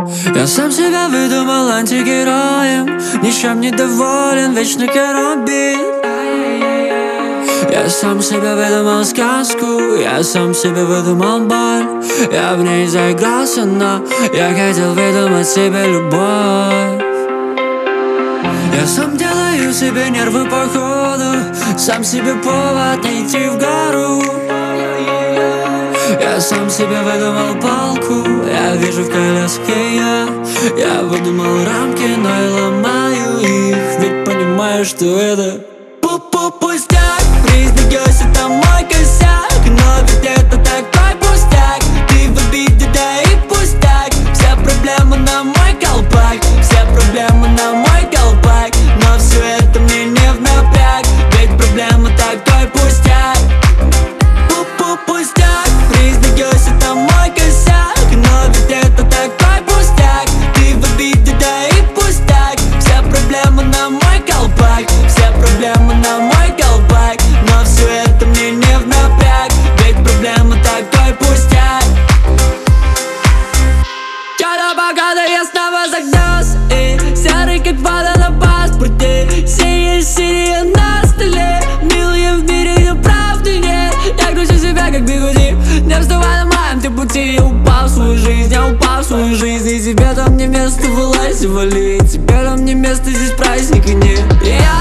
Я сам себя выдумал антигероем, ничем не доволен, вечно керамбит. Я сам себе выдумал сказку, я сам себе выдумал боль. Я в ней заигрался, но я хотел выдумать себе любовь. Я сам делаю себе нервы по ходу, сам себе повод не идти в гору. Я сам себе выдумал палку, я вижу в коляске я выдумал рамки, но и ломаю их, ведь понимаю, что это пустяк. Признаюсь, это мой косяк, но ведь это такой пустяк. Ты в обиде, да и пустяк. Все проблемы на мой колпак, все проблемы на мой колпак. Но все это мне не в напряг, ведь проблема такой пустяк. Пустяк. Признаюсь, это мой косяк, но ведь это такой пустяк. Ты в обиде, да и пустяк. Все проблемы на мой колпак, все проблемы на мой колпак. Но все это мне не в напряг, ведь проблема такой пустяк. Вчера богато я снова загнался, и серый как вода на паспорте. Синяя на столе, милые в мире, но правды нет. Я кручу себя как бигуди, не вставай на моем ты пути. Я упал в свою жизнь, я упал в свою жизнь. И тебе там не место, вылазь и вали, тебе там не место, здесь праздника нет.